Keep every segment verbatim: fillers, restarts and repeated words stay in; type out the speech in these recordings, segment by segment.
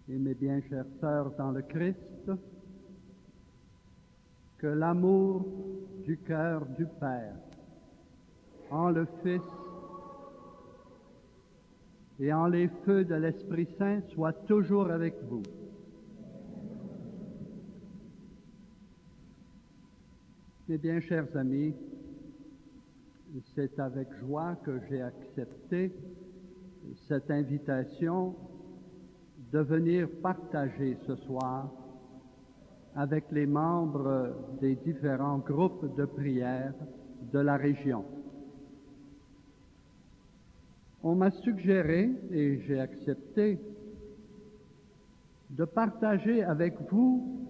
Et mes bien chères sœurs dans le Christ, que l'amour du cœur du Père en le Fils et en les feux de l'Esprit Saint soit toujours avec vous. Mes bien chers amis, c'est avec joie que j'ai accepté cette invitation de venir partager ce soir avec les membres des différents groupes de prière de la région. On m'a suggéré, et j'ai accepté, de partager avec vous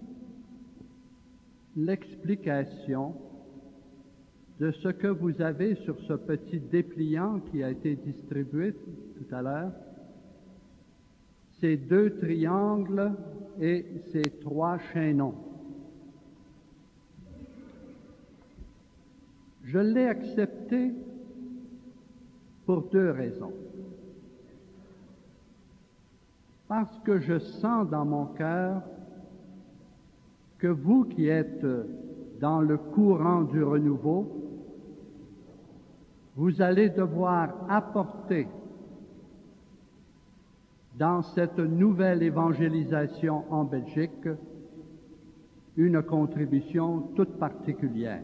l'explication de ce que vous avez sur ce petit dépliant qui a été distribué tout à l'heure, ces deux triangles et ces trois chaînons. Je l'ai accepté pour deux raisons. Parce que je sens dans mon cœur que vous qui êtes dans le courant du renouveau, vous allez devoir apporter dans cette nouvelle évangélisation en Belgique une contribution toute particulière.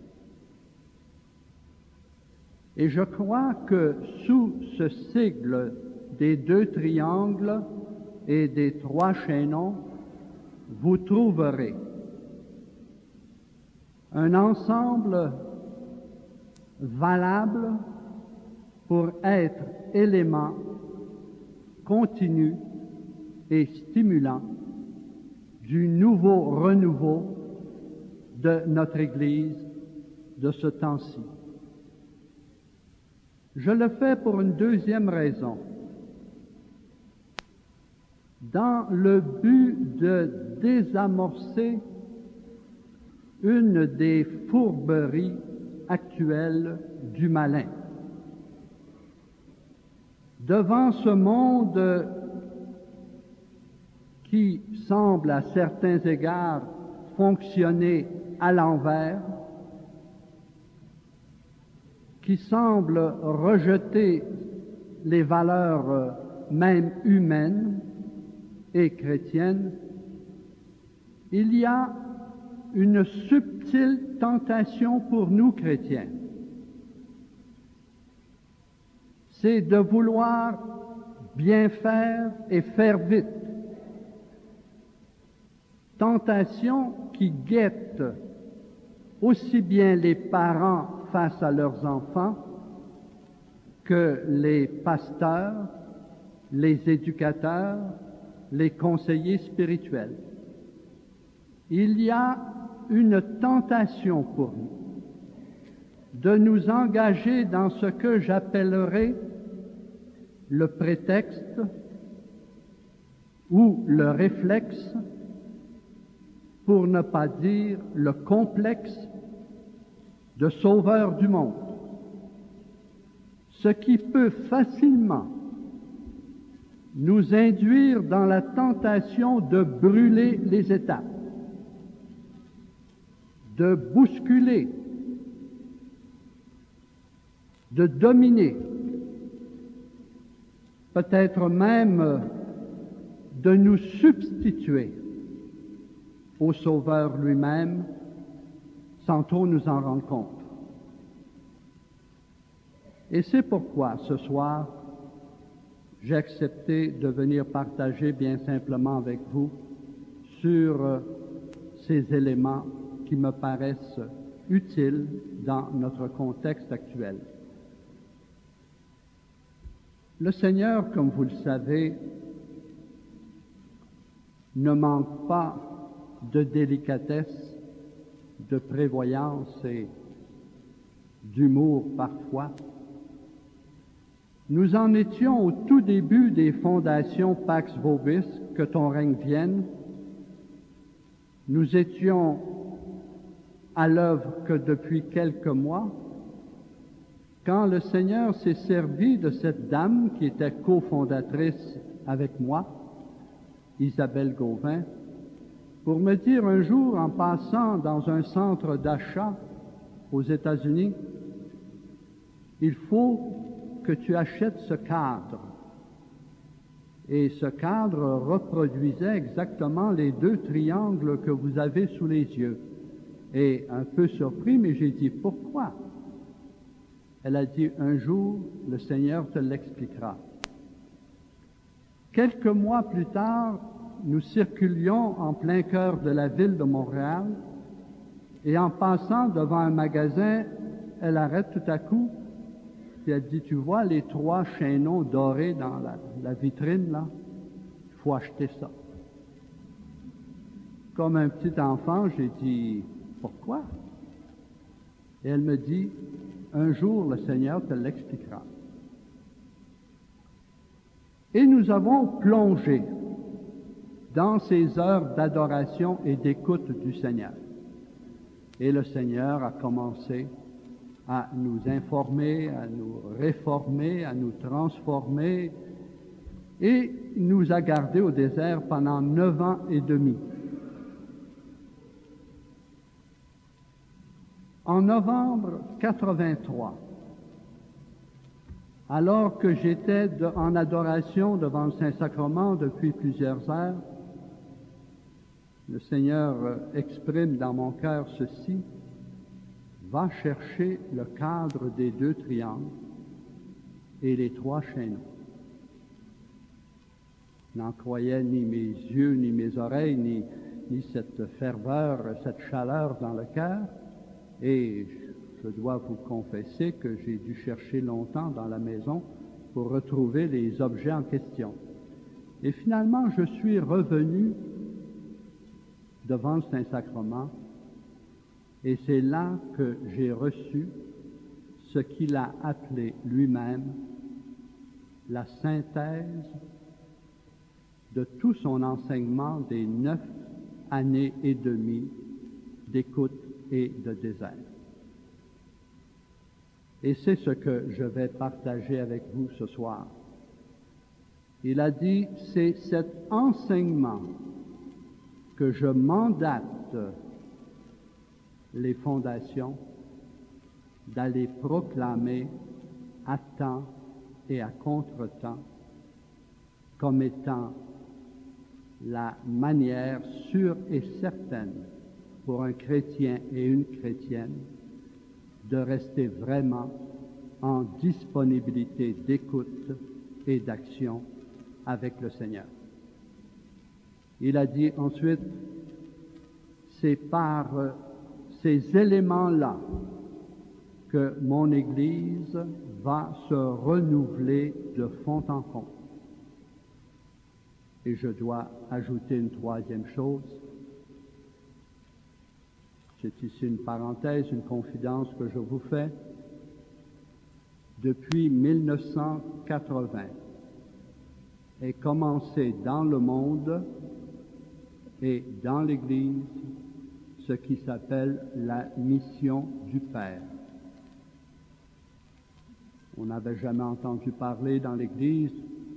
Et je crois que sous ce sigle des deux triangles et des trois chaînons, vous trouverez un ensemble valable pour être élément continu et stimulant du nouveau renouveau de notre Église de ce temps-ci. Je le fais pour une deuxième raison. Dans le but de désamorcer une des fourberies actuelles du malin. Devant ce monde qui semble à certains égards fonctionner à l'envers, qui semble rejeter les valeurs même humaines et chrétiennes, il y a une subtile tentation pour nous chrétiens. C'est de vouloir bien faire et faire vite. Tentation qui guette aussi bien les parents face à leurs enfants que les pasteurs, les éducateurs, les conseillers spirituels. Il y a une tentation pour nous de nous engager dans ce que j'appellerais le prétexte ou le réflexe, pour ne pas dire le complexe de sauveur du monde, ce qui peut facilement nous induire dans la tentation de brûler les étapes, de bousculer, de dominer, peut-être même de nous substituer au Sauveur lui-même, sans trop nous en rendre compte. Et c'est pourquoi, ce soir, j'ai accepté de venir partager bien simplement avec vous sur ces éléments qui me paraissent utiles dans notre contexte actuel. Le Seigneur, comme vous le savez, ne manque pas de délicatesse, de prévoyance et d'humour parfois. Nous en étions au tout début des fondations Pax Vobis, que ton règne vienne. Nous étions à l'œuvre que depuis quelques mois, quand le Seigneur s'est servi de cette dame qui était cofondatrice avec moi Isabelle Gauvin, pour me dire un jour, en passant dans un centre d'achat aux États-Unis, il faut que tu achètes ce cadre. Et ce cadre reproduisait exactement les deux triangles que vous avez sous les yeux. Et un peu surpris, mais j'ai dit, pourquoi? Elle a dit, un jour, le Seigneur te l'expliquera. Quelques mois plus tard, nous circulions en plein cœur de la ville de Montréal, et en passant devant un magasin, elle arrête tout à coup, puis elle dit, tu vois les trois chaînons dorés dans la, la vitrine, là? Il faut acheter ça. Comme un petit enfant, j'ai dit, pourquoi? Et elle me dit, un jour, le Seigneur te l'expliquera. Et nous avons plongé dans ces heures d'adoration et d'écoute du Seigneur. Et le Seigneur a commencé à nous informer, à nous réformer, à nous transformer, et nous a gardés au désert pendant neuf ans et demi. En novembre quatre-vingt-trois, alors que j'étais de, en adoration devant le Saint-Sacrement depuis plusieurs heures, le Seigneur exprime dans mon cœur ceci: va chercher le cadre des deux triangles et les trois chaînons. Je n'en croyais ni mes yeux, ni mes oreilles, ni, ni cette ferveur, cette chaleur dans le cœur, et je dois vous confesser que j'ai dû chercher longtemps dans la maison pour retrouver les objets en question. Et finalement, je suis revenu devant le Saint-Sacrement, et c'est là que j'ai reçu ce qu'il a appelé lui-même la synthèse de tout son enseignement des neuf années et demie d'écoute et de désert. Et c'est ce que je vais partager avec vous ce soir. Il a dit, c'est cet enseignement que je mandate les fondations d'aller proclamer à temps et à contre-temps comme étant la manière sûre et certaine pour un chrétien et une chrétienne de rester vraiment en disponibilité d'écoute et d'action avec le Seigneur. Il a dit ensuite, c'est par ces éléments-là que mon Église va se renouveler de fond en comble. Et je dois ajouter une troisième chose. C'est ici une parenthèse, une confidence que je vous fais. Depuis mille neuf cent quatre-vingts, est commencé dans le monde et dans l'Église ce qui s'appelle la mission du Père. On n'avait jamais entendu parler dans l'Église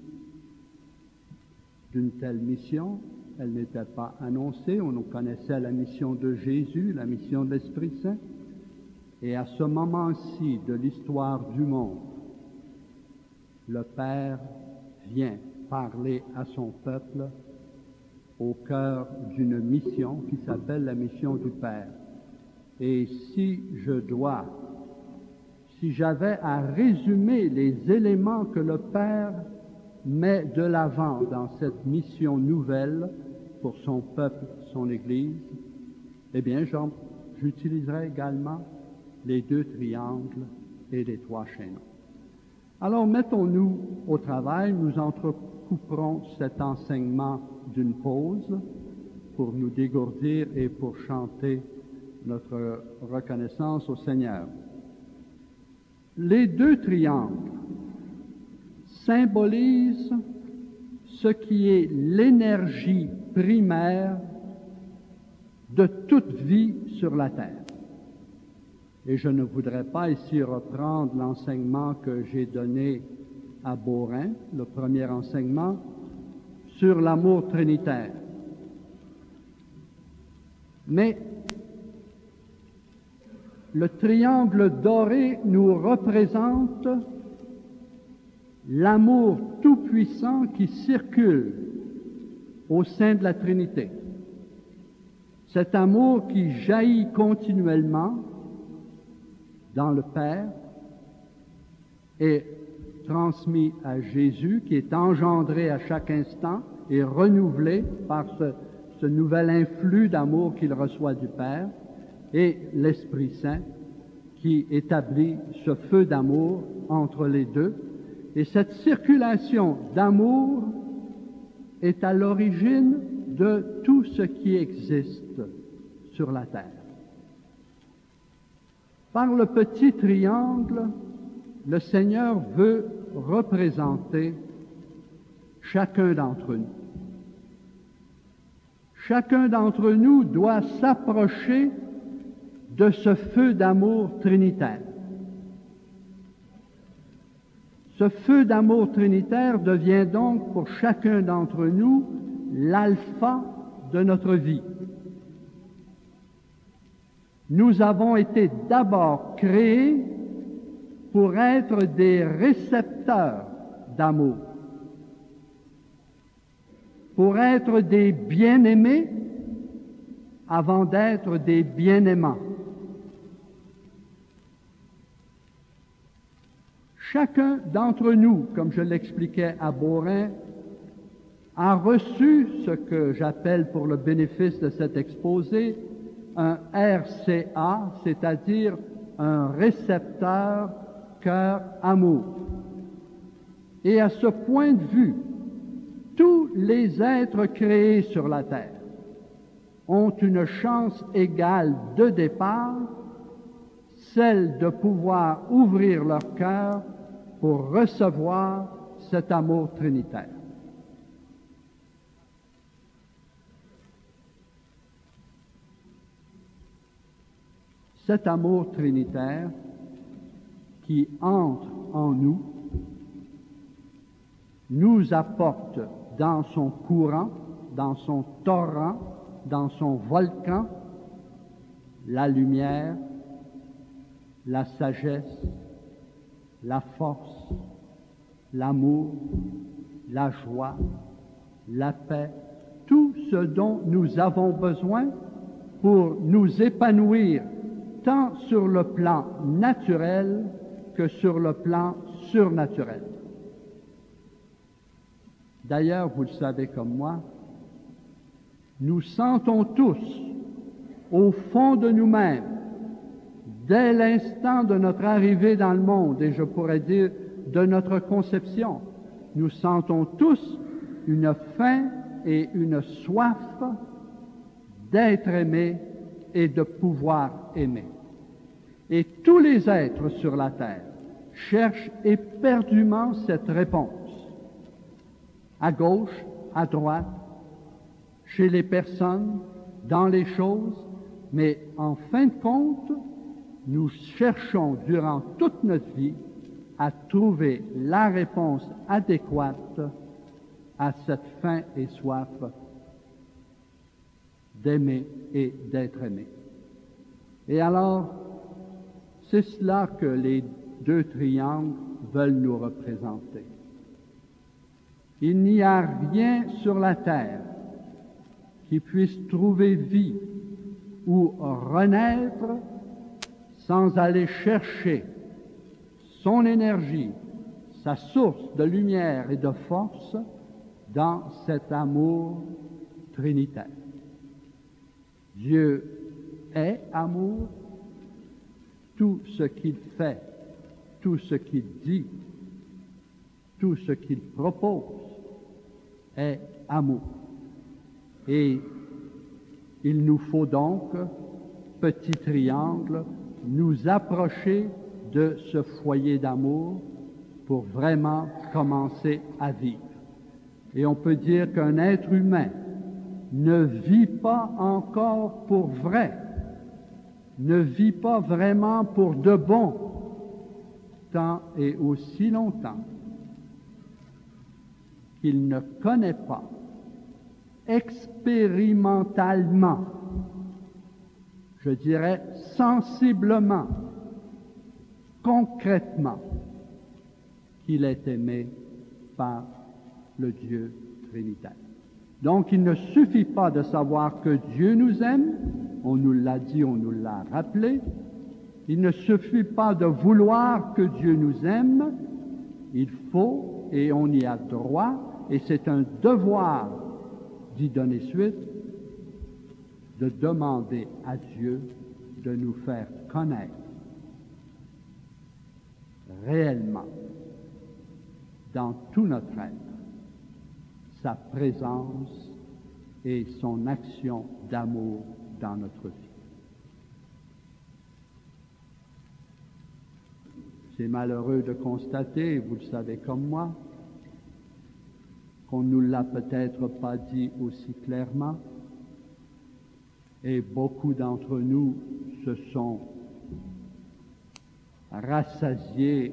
d'une telle mission. Elle n'était pas annoncée. On connaissait la mission de Jésus, la mission de l'Esprit Saint. Et à ce moment-ci de l'histoire du monde, le Père vient parler à son peuple au cœur d'une mission qui s'appelle la mission du Père. Et si je dois, si j'avais à résumer les éléments que le Père met de l'avant dans cette mission nouvelle pour son peuple, son Église, eh bien, j'utiliserai également les deux triangles et les trois chaînons. Alors, mettons-nous au travail, nous entrecouperons cet enseignement d'une pause pour nous dégourdir et pour chanter notre reconnaissance au Seigneur. Les deux triangles symbolisent ce qui est l'énergie primaire de toute vie sur la terre. Et je ne voudrais pas ici reprendre l'enseignement que j'ai donné à Beaurain, le premier enseignement sur l'amour trinitaire. Mais le triangle doré nous représente l'amour tout-puissant qui circule au sein de la Trinité. Cet amour qui jaillit continuellement dans le Père est transmis à Jésus, qui est engendré à chaque instant et renouvelé par ce, ce nouvel influx d'amour qu'il reçoit du Père, et l'Esprit Saint qui établit ce feu d'amour entre les deux. Et cette circulation d'amour est à l'origine de tout ce qui existe sur la terre. Par le petit triangle, le Seigneur veut représenter chacun d'entre nous. Chacun d'entre nous doit s'approcher de ce feu d'amour trinitaire. Ce feu d'amour trinitaire devient donc pour chacun d'entre nous l'alpha de notre vie. Nous avons été d'abord créés pour être des récepteurs d'amour, pour être des bien-aimés avant d'être des bien-aimants. Chacun d'entre nous, comme je l'expliquais à Beaurain, a reçu ce que j'appelle pour le bénéfice de cet exposé un R C A, c'est-à-dire un récepteur cœur-amour. Et à ce point de vue, tous les êtres créés sur la terre ont une chance égale de départ, celle de pouvoir ouvrir leur cœur pour recevoir cet amour trinitaire. Cet amour trinitaire qui entre en nous nous apporte dans son courant, dans son torrent, dans son volcan, la lumière, la sagesse, la force, l'amour, la joie, la paix, tout ce dont nous avons besoin pour nous épanouir tant sur le plan naturel que sur le plan surnaturel. D'ailleurs, vous le savez comme moi, nous sentons tous, au fond de nous-mêmes, dès l'instant de notre arrivée dans le monde, et je pourrais dire de notre conception, nous sentons tous une faim et une soif d'être aimés et de pouvoir aimer. Et tous les êtres sur la terre cherchent éperdument cette réponse. À gauche, à droite, chez les personnes, dans les choses, mais en fin de compte, nous cherchons durant toute notre vie à trouver la réponse adéquate à cette faim et soif d'aimer et d'être aimé. Et alors, c'est cela que les deux triangles veulent nous représenter. Il n'y a rien sur la terre qui puisse trouver vie ou renaître sans aller chercher son énergie, sa source de lumière et de force dans cet amour trinitaire. Dieu est amour, tout ce qu'il fait, tout ce qu'il dit, tout ce qu'il propose est amour. Et il nous faut donc, petit triangle, nous approcher de ce foyer d'amour pour vraiment commencer à vivre. Et on peut dire qu'un être humain ne vit pas encore pour vrai, ne vit pas vraiment pour de bon, tant et aussi longtemps qu'il ne connaît pas expérimentalement, je dirais sensiblement, concrètement, qu'il est aimé par le Dieu trinitaire. Donc, il ne suffit pas de savoir que Dieu nous aime, on nous l'a dit, on nous l'a rappelé. Il ne suffit pas de vouloir que Dieu nous aime, il faut, et on y a droit, et c'est un devoir d'y donner suite, de demander à Dieu de nous faire connaître réellement, dans tout notre être, sa présence et son action d'amour dans notre vie. C'est malheureux de constater, vous le savez comme moi, qu'on ne nous l'a peut-être pas dit aussi clairement, et beaucoup d'entre nous se sont rassasiés,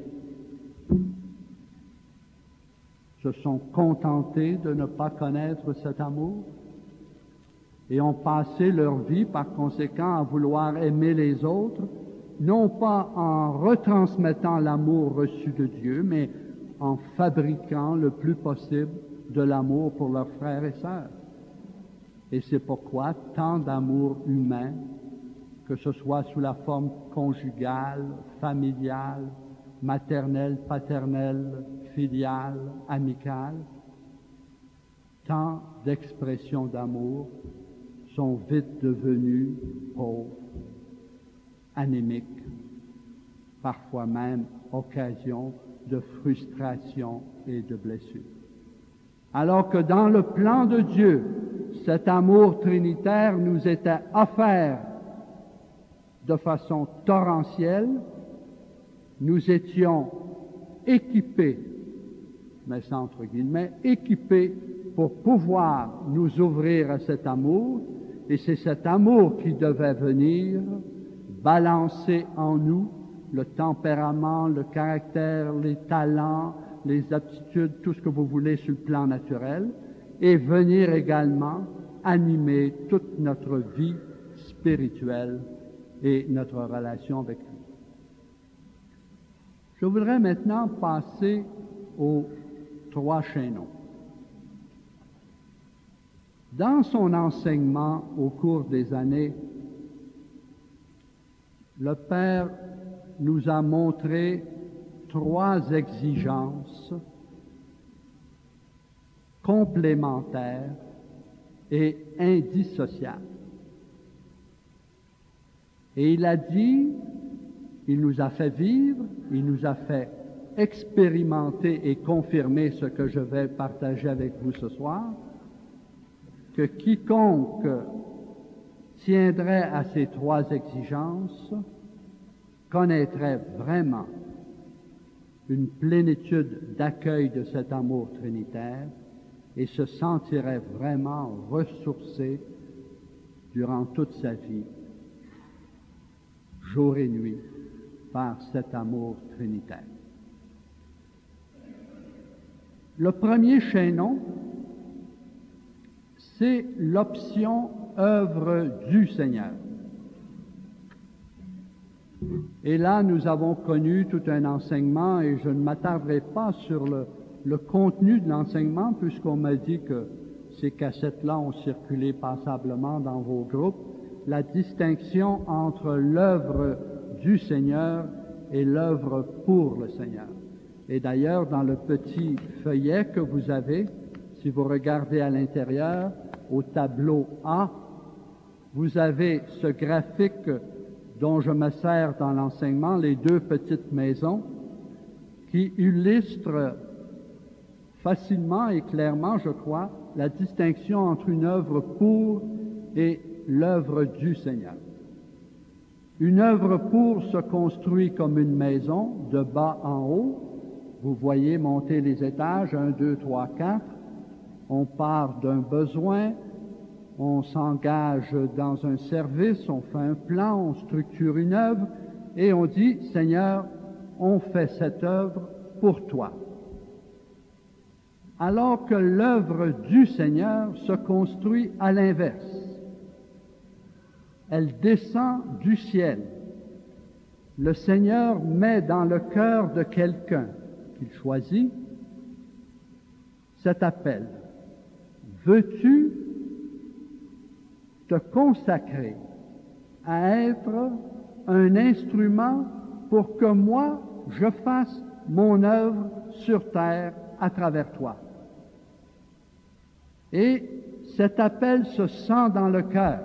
se sont contentés de ne pas connaître cet amour et ont passé leur vie par conséquent à vouloir aimer les autres, non pas en retransmettant l'amour reçu de Dieu, mais en fabriquant le plus possible de l'amour pour leurs frères et sœurs. Et c'est pourquoi tant d'amour humain, que ce soit sous la forme conjugale, familiale, maternelle, paternelle, filiale, amicale, tant d'expressions d'amour sont vite devenues pauvres, anémiques, parfois même occasion de frustration et de blessures. Alors que dans le plan de Dieu, cet amour trinitaire nous était offert de façon torrentielle, nous étions équipés, mais ça entre guillemets, équipés pour pouvoir nous ouvrir à cet amour, et c'est cet amour qui devait venir balancer en nous le tempérament, le caractère, les talents, les aptitudes, tout ce que vous voulez sur le plan naturel, et venir également animer toute notre vie spirituelle et notre relation avec lui. Je voudrais maintenant passer aux trois chaînons. Dans son enseignement au cours des années, le Père nous a montré trois exigences complémentaires et indissociables. Et il a dit, il nous a fait vivre, il nous a fait expérimenter et confirmer ce que je vais partager avec vous ce soir, que quiconque tiendrait à ces trois exigences connaîtrait vraiment une plénitude d'accueil de cet amour trinitaire et se sentirait vraiment ressourcé durant toute sa vie, jour et nuit, par cet amour trinitaire. Le premier chaînon, c'est l'option œuvre du Seigneur. Et là, nous avons connu tout un enseignement, et je ne m'attarderai pas sur le, le contenu de l'enseignement, puisqu'on m'a dit que ces cassettes-là ont circulé passablement dans vos groupes, la distinction entre l'œuvre du Seigneur et l'œuvre pour le Seigneur. Et d'ailleurs, dans le petit feuillet que vous avez, si vous regardez à l'intérieur, au tableau A, vous avez ce graphique dont je me sers dans l'enseignement, les deux petites maisons, qui illustrent facilement et clairement, je crois, la distinction entre une œuvre pour et l'œuvre du Seigneur. Une œuvre pour se construit comme une maison, de bas en haut. Vous voyez monter les étages, un, deux, trois, quatre. On part d'un besoin, on s'engage dans un service, on fait un plan, on structure une œuvre, et on dit, Seigneur, on fait cette œuvre pour toi. alors que l'œuvre du Seigneur se construit à l'inverse. Elle descend du ciel. Le Seigneur met dans le cœur de quelqu'un qu'il choisit cet appel. Veux-tu te consacrer à être un instrument pour que moi, je fasse mon œuvre sur terre à travers toi? Et cet appel se sent dans le cœur.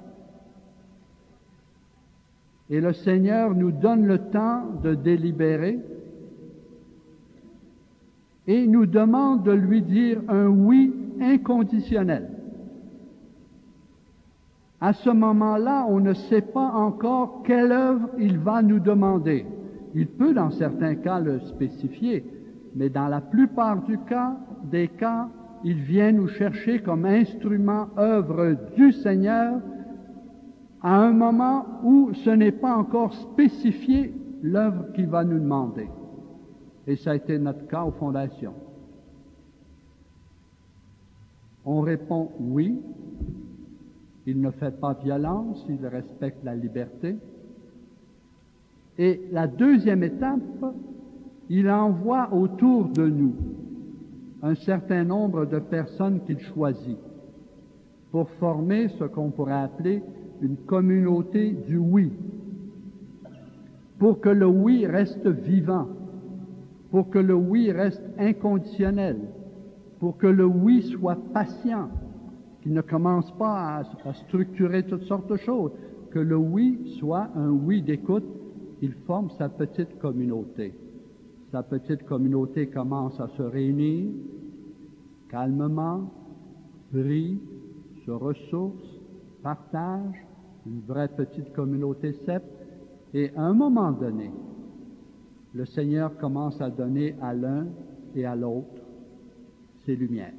Et le Seigneur nous donne le temps de délibérer et nous demande de lui dire un oui inconditionnel. À ce moment-là, on ne sait pas encore quelle œuvre il va nous demander. Il peut, dans certains cas, le spécifier, mais dans la plupart du cas, des cas, il vient nous chercher comme instrument, œuvre du Seigneur, à un moment où ce n'est pas encore spécifié l'œuvre qu'il va nous demander. Et ça a été notre cas aux fondations. On répond oui. Il ne fait pas violence, il respecte la liberté. Et la deuxième étape, il envoie autour de nous un certain nombre de personnes qu'il choisit pour former ce qu'on pourrait appeler une communauté du oui, pour que le oui reste vivant, pour que le oui reste inconditionnel, pour que le oui soit patient, qu'il ne commence pas à, à structurer toutes sortes de choses, que le oui soit un oui d'écoute. Il forme sa petite communauté. Sa petite communauté commence à se réunir calmement, prie, se ressource, partage, une vraie petite communauté cèpe, et à un moment donné, le Seigneur commence à donner à l'un et à l'autre ses lumières.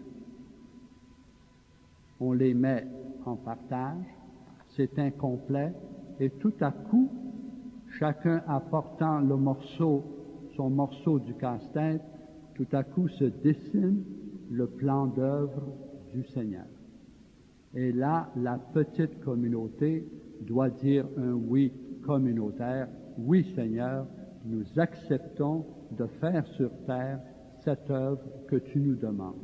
On les met en partage, c'est incomplet, et tout à coup, chacun apportant le morceau, son morceau du casse-tête, tout à coup se dessine le plan d'œuvre du Seigneur. Et là, la petite communauté doit dire un oui communautaire. Oui, Seigneur, nous acceptons de faire sur terre cette œuvre que tu nous demandes.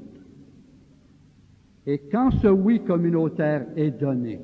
Et quand ce oui communautaire est donné,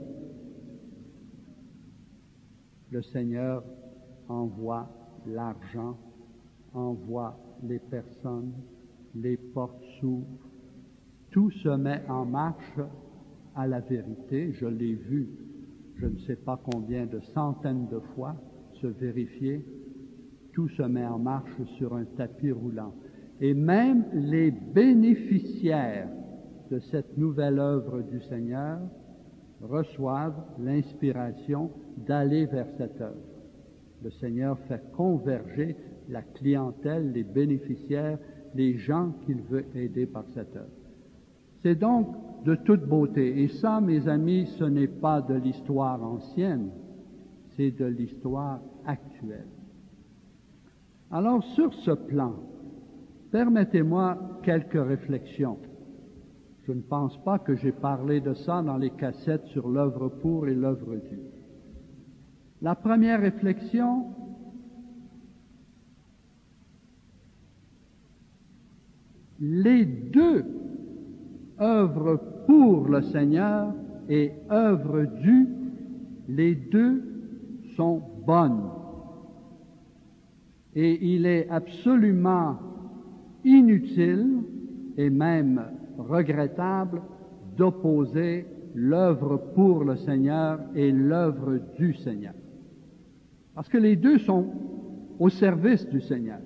le Seigneur envoie l'argent, envoie les personnes, les portes s'ouvrent, tout se met en marche à la vérité. Je l'ai vu, je ne sais pas combien de centaines de fois se vérifier. Tout se met en marche sur un tapis roulant. Et même les bénéficiaires de cette nouvelle œuvre du Seigneur reçoivent l'inspiration d'aller vers cette œuvre. Le Seigneur fait converger la clientèle, les bénéficiaires, les gens qu'il veut aider par cette œuvre. C'est donc de toute beauté. Et ça, mes amis, ce n'est pas de l'histoire ancienne, c'est de l'histoire actuelle. Alors, sur ce plan, permettez-moi quelques réflexions. Je ne pense pas que j'ai parlé de ça dans les cassettes sur l'œuvre pour et l'œuvre du. La première réflexion, les deux œuvres pour le Seigneur et œuvre du, les deux sont bonnes. Et il est absolument inutile et même regrettable d'opposer l'œuvre pour le Seigneur et l'œuvre du Seigneur. Parce que les deux sont au service du Seigneur.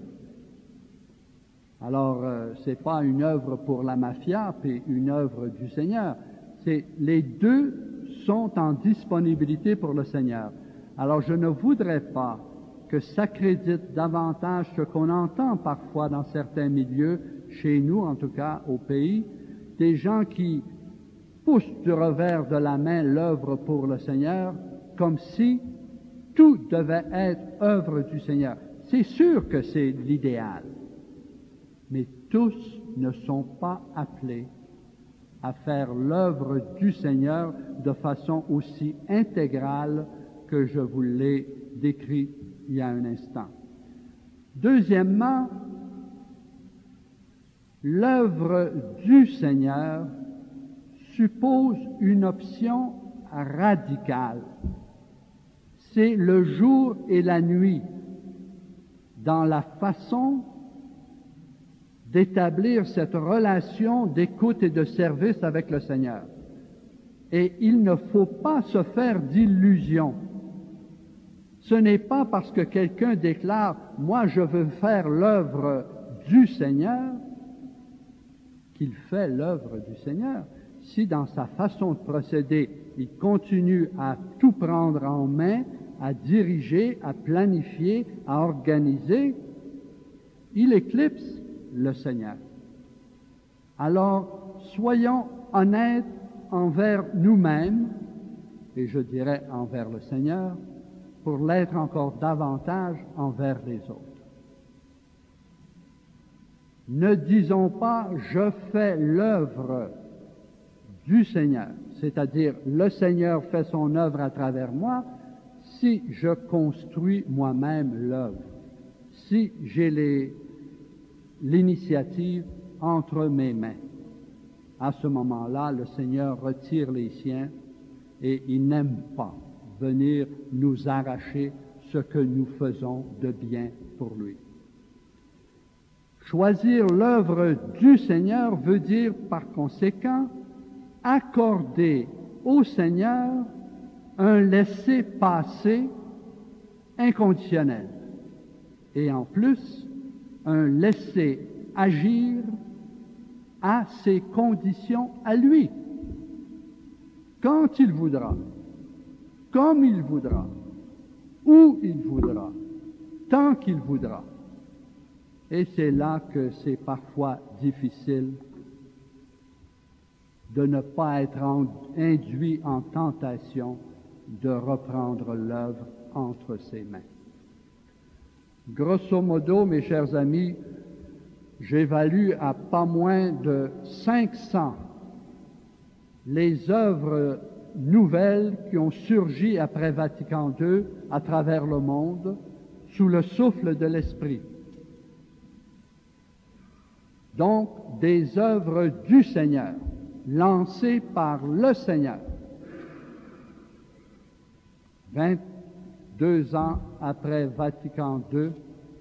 Alors, euh, ce n'est pas une œuvre pour la mafia, puis une œuvre du Seigneur. C'est les deux sont en disponibilité pour le Seigneur. Alors, je ne voudrais pas que s'accrédite davantage ce qu'on entend parfois dans certains milieux, chez nous en tout cas, au pays, des gens qui poussent du revers de la main l'œuvre pour le Seigneur, comme si tout devait être œuvre du Seigneur. C'est sûr que c'est l'idéal, mais tous ne sont pas appelés à faire l'œuvre du Seigneur de façon aussi intégrale que je vous l'ai décrit il y a un instant. Deuxièmement, l'œuvre du Seigneur suppose une option radicale. C'est le jour et la nuit dans la façon d'établir cette relation d'écoute et de service avec le Seigneur. Et il ne faut pas se faire d'illusions. Ce n'est pas parce que quelqu'un déclare « moi je veux faire l'œuvre du Seigneur » qu'il fait l'œuvre du Seigneur. Si dans sa façon de procéder, il continue à tout prendre en main, à diriger, à planifier, à organiser, il éclipse le Seigneur. Alors, soyons honnêtes envers nous-mêmes, et je dirais envers le Seigneur, pour l'être encore davantage envers les autres. Ne disons pas « je fais l'œuvre du Seigneur », c'est-à-dire le Seigneur fait son œuvre à travers moi, si je construis moi-même l'œuvre, si j'ai les l'initiative entre mes mains. À ce moment-là, le Seigneur retire les siens et il n'aime pas venir nous arracher ce que nous faisons de bien pour lui. Choisir l'œuvre du Seigneur veut dire, par conséquent, accorder au Seigneur un laisser-passer inconditionnel et en plus, un laisser agir à ses conditions à lui, quand il voudra, comme il voudra, où il voudra, tant qu'il voudra. Et c'est là que c'est parfois difficile de ne pas être en, induit en tentation de reprendre l'œuvre entre ses mains. Grosso modo, mes chers amis, j'évalue à pas moins de cinq cents les œuvres nouvelles qui ont surgi après Vatican deux à travers le monde sous le souffle de l'Esprit. Donc, des œuvres du Seigneur, lancées par le Seigneur. vingt-deux ans après Vatican deux,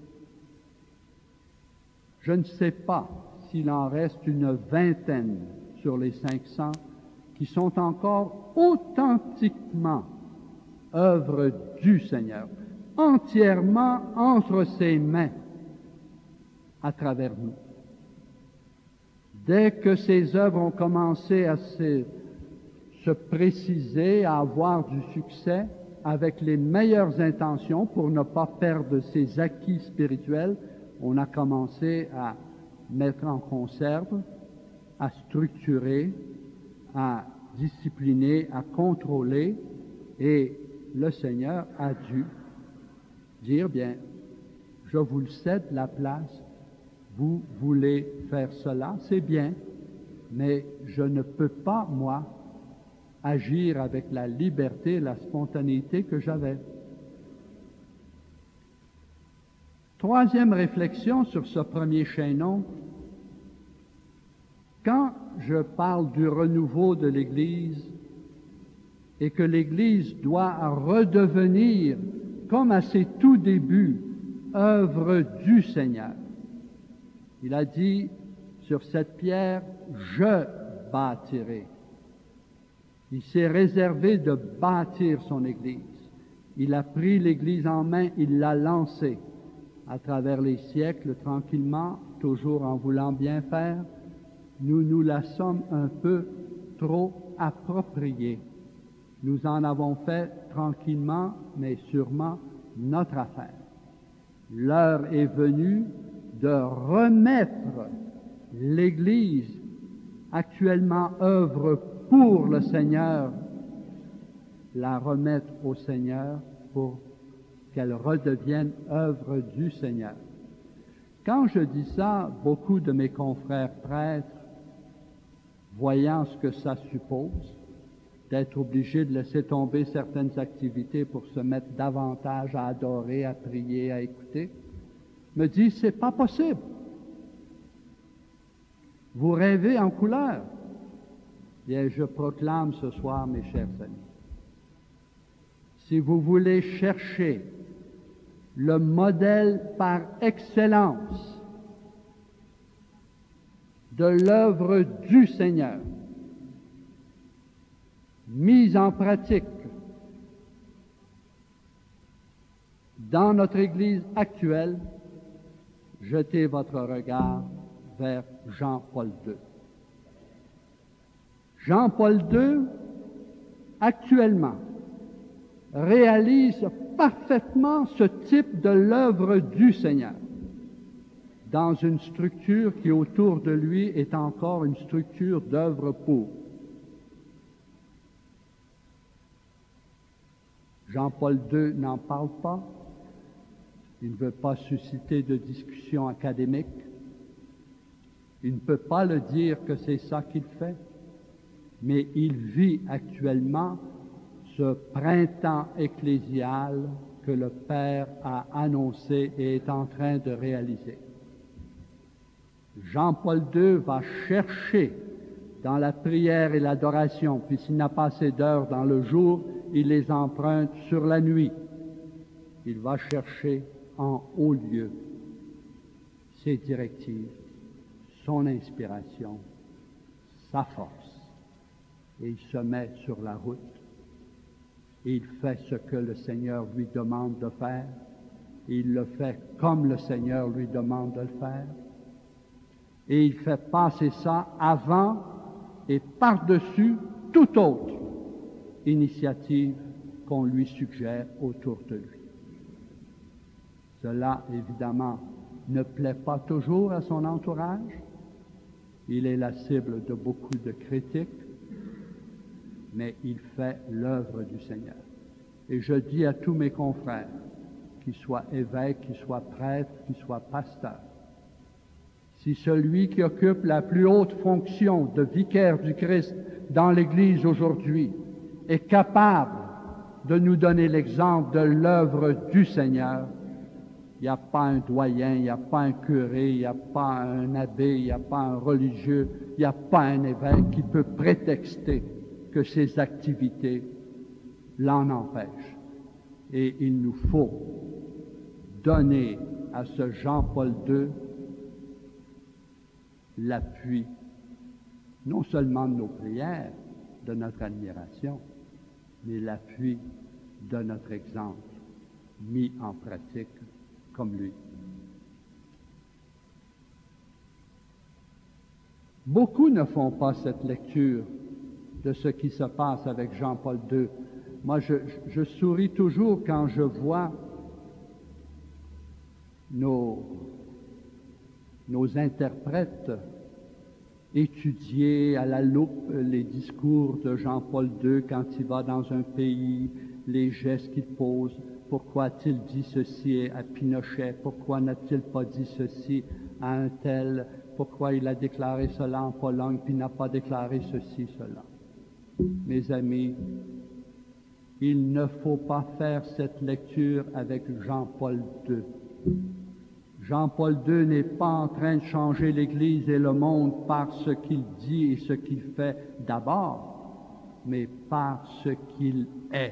je ne sais pas s'il en reste une vingtaine sur les cinq cents qui sont encore authentiquement œuvres du Seigneur, entièrement entre ses mains à travers nous. Dès que ces œuvres ont commencé à se, se préciser, à avoir du succès, avec les meilleures intentions pour ne pas perdre ses acquis spirituels, on a commencé à mettre en conserve, à structurer, à discipliner, à contrôler, et le Seigneur a dû dire, bien, je vous le cède la place, vous voulez faire cela, c'est bien, mais je ne peux pas, moi, agir avec la liberté, la spontanéité que j'avais. Troisième réflexion sur ce premier chaînon. Quand je parle du renouveau de l'Église et que l'Église doit redevenir, comme à ses tout débuts, œuvre du Seigneur, il a dit sur cette pierre, je bâtirai. Il s'est réservé de bâtir son Église. Il a pris l'Église en main, il l'a lancée à travers les siècles, tranquillement, toujours en voulant bien faire. Nous nous la sommes un peu trop appropriée. Nous en avons fait tranquillement, mais sûrement, notre affaire. L'heure est venue de remettre l'Église, actuellement œuvre pour le Seigneur, la remettre au Seigneur pour qu'elle redevienne œuvre du Seigneur. Quand je dis ça, beaucoup de mes confrères prêtres, voyant ce que ça suppose, d'être obligés de laisser tomber certaines activités pour se mettre davantage à adorer, à prier, à écouter, me disent, c'est pas possible. Vous rêvez en couleur. Bien, je proclame ce soir, mes chers amis, si vous voulez chercher le modèle par excellence de l'œuvre du Seigneur, mise en pratique dans notre Église actuelle, jetez votre regard vers Jean-Paul deux. Jean-Paul deux, actuellement, réalise parfaitement ce type de l'œuvre du Seigneur dans une structure qui autour de lui est encore une structure d'œuvre pour. Jean-Paul deux n'en parle pas. Il ne veut pas susciter de discussion académique. Il ne peut pas le dire que c'est ça qu'il fait, mais il vit actuellement ce printemps ecclésial que le Père a annoncé et est en train de réaliser. Jean-Paul deux va chercher dans la prière et l'adoration, puis s'il n'a pas assez d'heures dans le jour, il les emprunte sur la nuit. Il va chercher en haut lieu ses directives, son inspiration, sa force. Et il se met sur la route et il fait ce que le Seigneur lui demande de faire. Et il le fait comme le Seigneur lui demande de le faire. Et il fait passer ça avant et par-dessus toute autre initiative qu'on lui suggère autour de lui. Cela, évidemment, ne plaît pas toujours à son entourage. Il est la cible de beaucoup de critiques, mais il fait l'œuvre du Seigneur. Et je dis à tous mes confrères, qu'ils soient évêques, qu'ils soient prêtres, qu'ils soient pasteurs, si celui qui occupe la plus haute fonction de vicaire du Christ dans l'Église aujourd'hui est capable de nous donner l'exemple de l'œuvre du Seigneur, il n'y a pas un doyen, il n'y a pas un curé, il n'y a pas un abbé, il n'y a pas un religieux, il n'y a pas un évêque qui peut prétexter que ses activités l'en empêchent. Et il nous faut donner à ce Jean-Paul deux l'appui, non seulement de nos prières, de notre admiration, mais l'appui de notre exemple mis en pratique comme lui. Beaucoup ne font pas cette lecture de ce qui se passe avec Jean-Paul deux. Moi, je, je souris toujours quand je vois nos, nos interprètes étudier à la loupe les discours de Jean-Paul deux quand il va dans un pays, les gestes qu'il pose. Pourquoi a-t-il dit ceci à Pinochet? Pourquoi n'a-t-il pas dit ceci à un tel? Pourquoi il a déclaré cela en Pologne puis n'a pas déclaré ceci, cela? Mes amis, il ne faut pas faire cette lecture avec Jean-Paul deux. Jean-Paul deux n'est pas en train de changer l'Église et le monde par ce qu'il dit et ce qu'il fait d'abord, mais par ce qu'il est.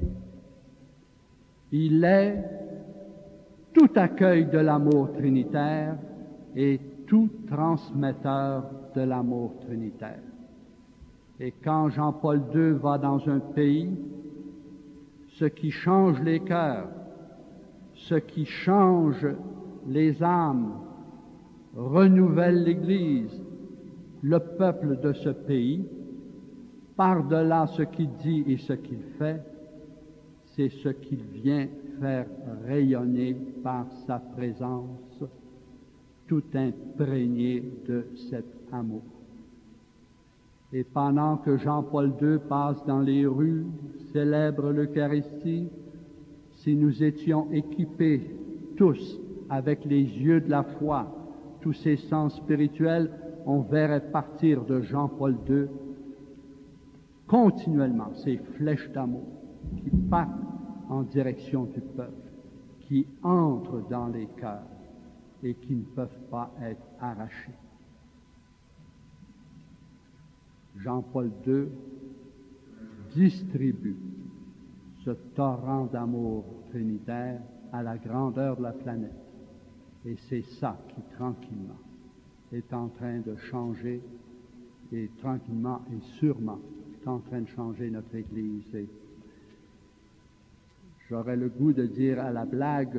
Il est tout accueil de l'amour trinitaire et tout transmetteur de l'amour trinitaire. Et quand Jean-Paul deux va dans un pays, ce qui change les cœurs, ce qui change les âmes, renouvelle l'Église, le peuple de ce pays, par-delà ce qu'il dit et ce qu'il fait, c'est ce qu'il vient faire rayonner par sa présence, tout imprégné de cet amour. Et pendant que Jean-Paul deux passe dans les rues, célèbre l'Eucharistie, si nous étions équipés tous avec les yeux de la foi, tous ces sens spirituels, on verrait partir de Jean-Paul deux continuellement ces flèches d'amour qui partent en direction du peuple, qui entrent dans les cœurs et qui ne peuvent pas être arrachées. Jean-Paul deux distribue ce torrent d'amour trinitaire à la grandeur de la planète. Et c'est ça qui, tranquillement, est en train de changer, et tranquillement et sûrement, est en train de changer notre Église. Et j'aurais le goût de dire à la blague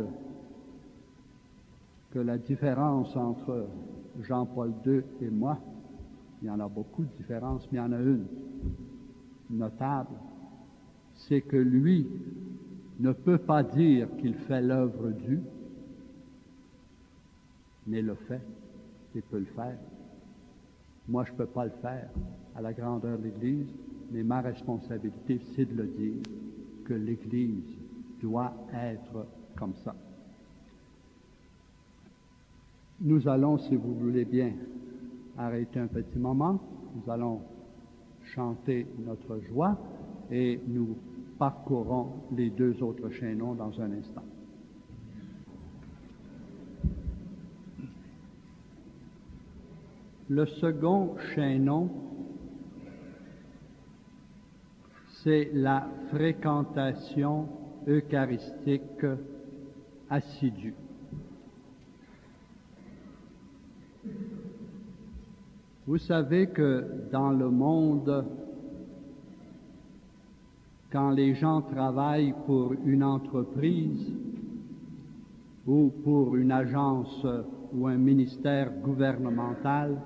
que la différence entre Jean-Paul deux et moi, il y en a beaucoup de différences, mais il y en a une notable, c'est que lui ne peut pas dire qu'il fait l'œuvre due, mais le fait, il peut le faire. Moi, je ne peux pas le faire à la grandeur de l'Église, mais ma responsabilité, c'est de le dire, que l'Église doit être comme ça. Nous allons, si vous voulez bien, arrêter un petit moment. Nous allons chanter notre joie et nous parcourons les deux autres chaînons dans un instant. Le second chaînon, c'est la fréquentation eucharistique assidue. Vous savez que dans le monde, quand les gens travaillent pour une entreprise ou pour une agence ou un ministère gouvernemental,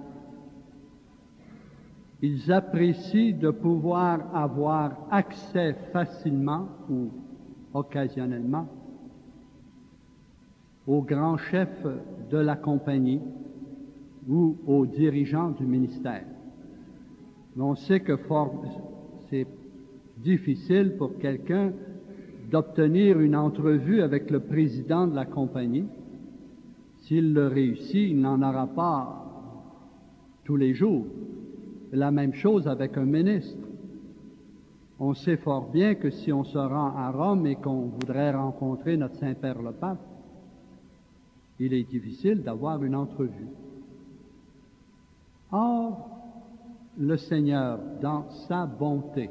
ils apprécient de pouvoir avoir accès facilement ou occasionnellement au grand chef de la compagnie ou aux dirigeants du ministère. On sait que c'est difficile pour quelqu'un d'obtenir une entrevue avec le président de la compagnie. S'il le réussit, il n'en aura pas tous les jours. La même chose avec un ministre. On sait fort bien que si on se rend à Rome et qu'on voudrait rencontrer notre Saint-Père le Pape, il est difficile d'avoir une entrevue. Or, le Seigneur, dans sa bonté,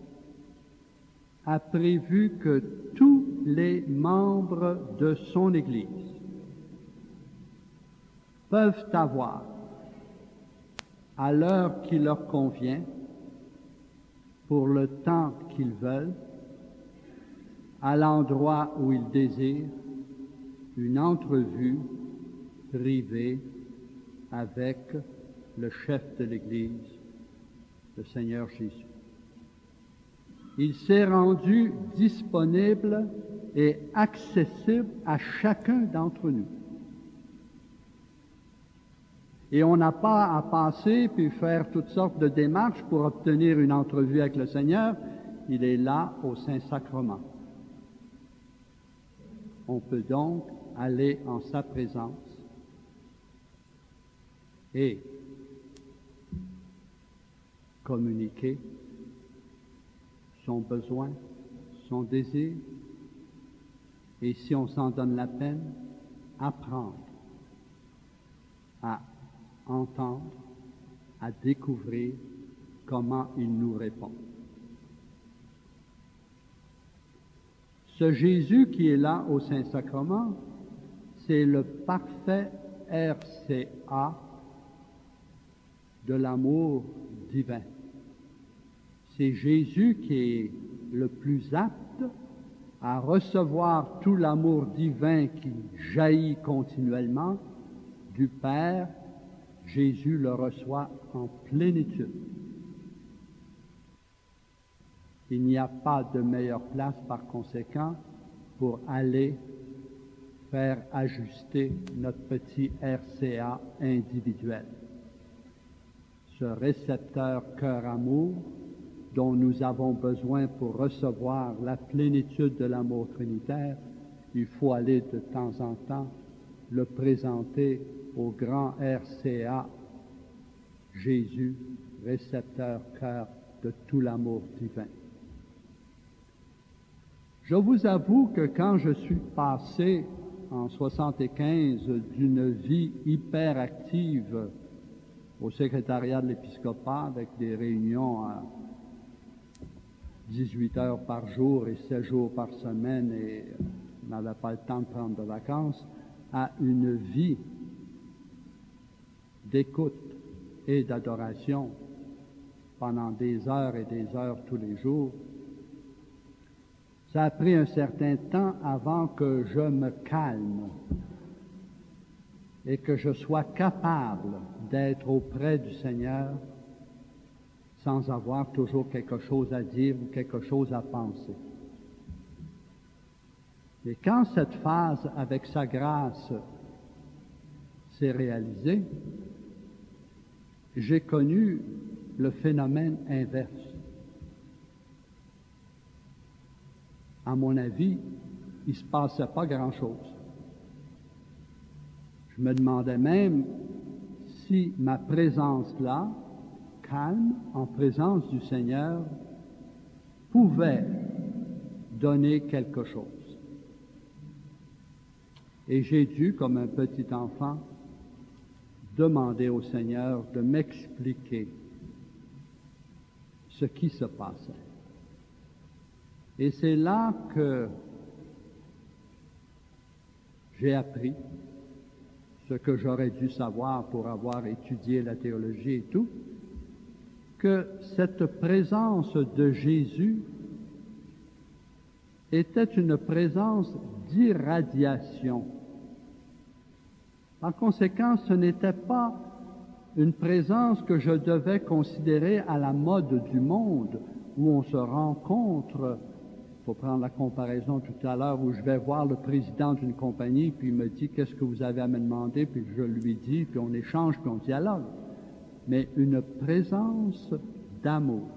a prévu que tous les membres de son Église peuvent avoir, à l'heure qui leur convient, pour le temps qu'ils veulent, à l'endroit où ils désirent, une entrevue privée avec le chef de l'Église, le Seigneur Jésus. Il s'est rendu disponible et accessible à chacun d'entre nous. Et on n'a pas à passer puis faire toutes sortes de démarches pour obtenir une entrevue avec le Seigneur. Il est là au Saint-Sacrement. On peut donc aller en sa présence et communiquer son besoin, son désir, et si on s'en donne la peine, apprendre à entendre, à découvrir comment il nous répond. Ce Jésus qui est là au Saint-Sacrement, c'est le parfait R C A de l'amour divin. C'est Jésus qui est le plus apte à recevoir tout l'amour divin qui jaillit continuellement du Père. Jésus le reçoit en plénitude. Il n'y a pas de meilleure place, par conséquent, pour aller faire ajuster notre petit R C A individuel. Ce récepteur cœur-amour dont nous avons besoin pour recevoir la plénitude de l'amour trinitaire, il faut aller de temps en temps le présenter au grand R C A, Jésus, récepteur cœur de tout l'amour divin. Je vous avoue que quand je suis passé en soixante-quinze d'une vie hyperactive au secrétariat de l'épiscopat avec des réunions à dix-huit heures par jour et sept jours par semaine et on n'avait pas le temps de prendre de vacances, à une vie d'écoute et d'adoration pendant des heures et des heures tous les jours. Ça a pris un certain temps avant que je me calme et que je sois capable d'être auprès du Seigneur sans avoir toujours quelque chose à dire ou quelque chose à penser. Et quand cette phase avec sa grâce s'est réalisée, j'ai connu le phénomène inverse. À mon avis, il ne se passait pas grand-chose. Je me demandais même si ma présence là, calme, en présence du Seigneur, pouvait donner quelque chose. Et j'ai dû, comme un petit enfant, demander au Seigneur de m'expliquer ce qui se passait. Et c'est là que j'ai appris ce que j'aurais dû savoir pour avoir étudié la théologie et tout, que cette présence de Jésus était une présence d'irradiation. Par conséquent, ce n'était pas une présence que je devais considérer à la mode du monde, où on se rencontre. Il faut prendre la comparaison tout à l'heure où je vais voir le président d'une compagnie, puis il me dit « Qu'est-ce que vous avez à me demander ?» Puis je lui dis, puis on échange, puis on dialogue. Mais une présence d'amour,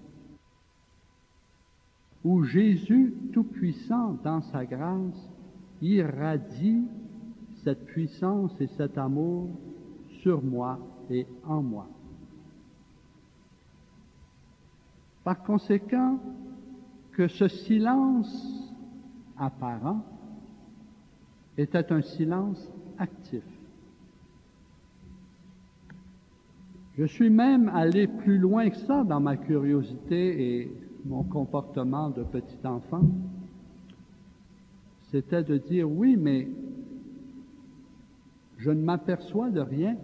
où Jésus, Tout-Puissant dans sa grâce, irradie cette puissance et cet amour sur moi et en moi. Par conséquent, que ce silence apparent était un silence actif. Je suis même allé plus loin que ça dans ma curiosité et mon comportement de petit enfant. C'était de dire, oui, mais je ne m'aperçois de rien.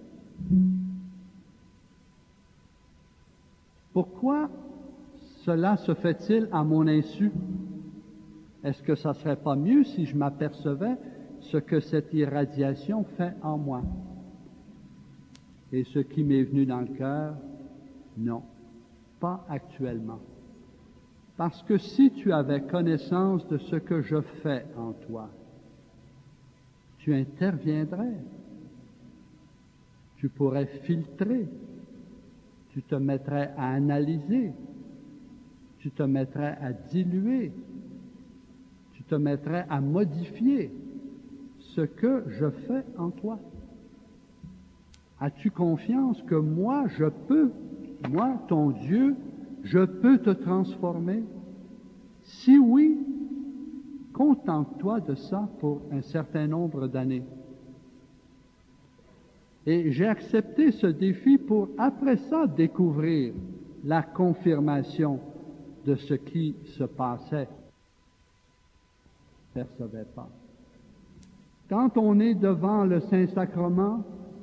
Pourquoi cela se fait-il à mon insu? Est-ce que ça ne serait pas mieux si je m'apercevais ce que cette irradiation fait en moi? Et ce qui m'est venu dans le cœur, non, pas actuellement. Parce que si tu avais connaissance de ce que je fais en toi, tu interviendrais, tu pourrais filtrer, tu te mettrais à analyser, tu te mettrais à diluer, tu te mettrais à modifier ce que je fais en toi. As-tu confiance que moi, je peux, moi, ton Dieu, je peux te transformer? Si oui, contente-toi de ça pour un certain nombre d'années. Et j'ai accepté ce défi pour, après ça, découvrir la confirmation de ce qui se passait. Je ne percevais pas. Quand on est devant le Saint-Sacrement,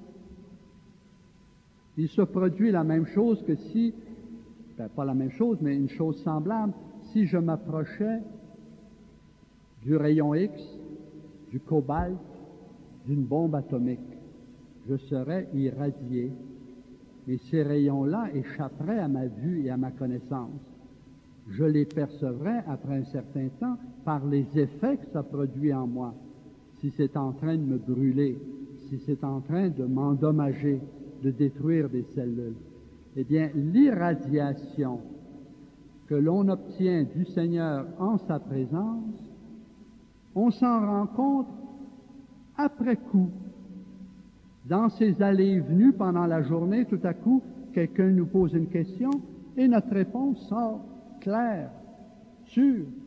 il se produit la même chose que si, ben pas la même chose, mais une chose semblable, si je m'approchais du rayon X, du cobalt, d'une bombe atomique. Je serais irradié, et ces rayons-là échapperaient à ma vue et à ma connaissance. Je les percevrais après un certain temps par les effets que ça produit en moi. Si c'est en train de me brûler, si c'est en train de m'endommager, de détruire des cellules, eh bien, l'irradiation que l'on obtient du Seigneur en sa présence, on s'en rend compte après coup, dans ces allées et venues pendant la journée, tout à coup, quelqu'un nous pose une question et notre réponse sort claire, sûre,